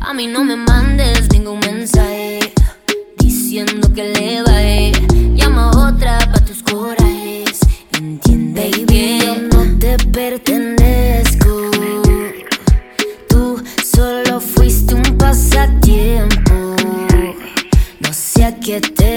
A mí no me mandes ningún mensaje diciendo que le bajé. Llama a otra pa' tus corajes. Entiende, baby, yo no te pertenezco. Tú solo fuiste un pasatiempo. No sé a qué te